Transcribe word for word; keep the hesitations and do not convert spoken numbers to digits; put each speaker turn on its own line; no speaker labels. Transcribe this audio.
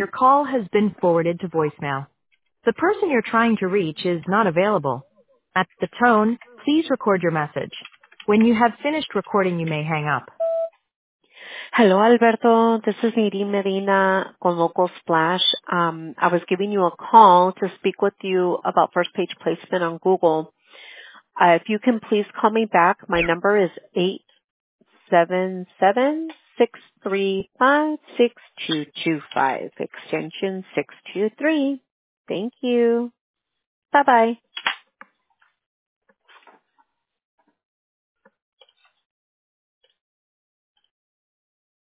Your call has been forwarded to voicemail. The person you're trying to reach is not available. At the tone, please record your message. When you have finished recording, you may hang up.
Hello, Alberto. This is Nidhi Medina con Local Splash. Um, I was giving you a call to speak with you about first page placement on Google. Uh, if you can please call me back, my number is eight seven seven, six three five, six two two five, extension six two three. Thank you. Bye-bye.